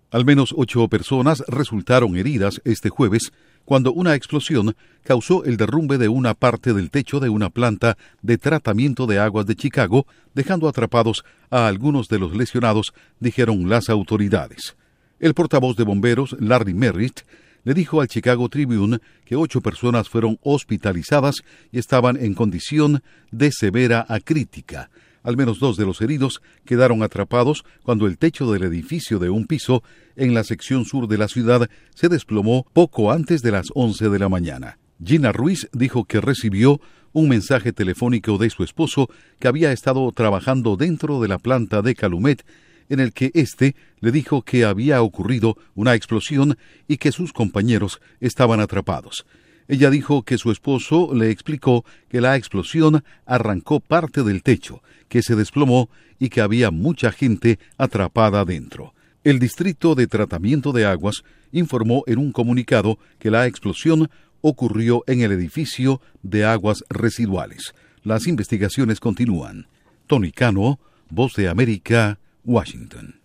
Al menos 8 personas resultaron heridas este jueves cuando una explosión causó el derrumbe de una parte del techo de una planta de tratamiento de aguas de Chicago, dejando atrapados a algunos de los lesionados, dijeron las autoridades. El portavoz de bomberos, Larry Merritt, le dijo al Chicago Tribune que 8 personas fueron hospitalizadas y estaban en condición de severa a crítica. Al menos 2 de los heridos quedaron atrapados cuando el techo del edificio de un piso en la sección sur de la ciudad se desplomó poco antes de las 11 de la mañana. Gina Ruiz dijo que recibió un mensaje telefónico de su esposo que había estado trabajando dentro de la planta de Calumet, en el que éste le dijo que había ocurrido una explosión y que sus compañeros estaban atrapados. Ella dijo que su esposo le explicó que la explosión arrancó parte del techo, que se desplomó y que había mucha gente atrapada dentro. El Distrito de Tratamiento de Aguas informó en un comunicado que la explosión ocurrió en el edificio de aguas residuales. Las investigaciones continúan. Tony Cano, Voz de América, Washington.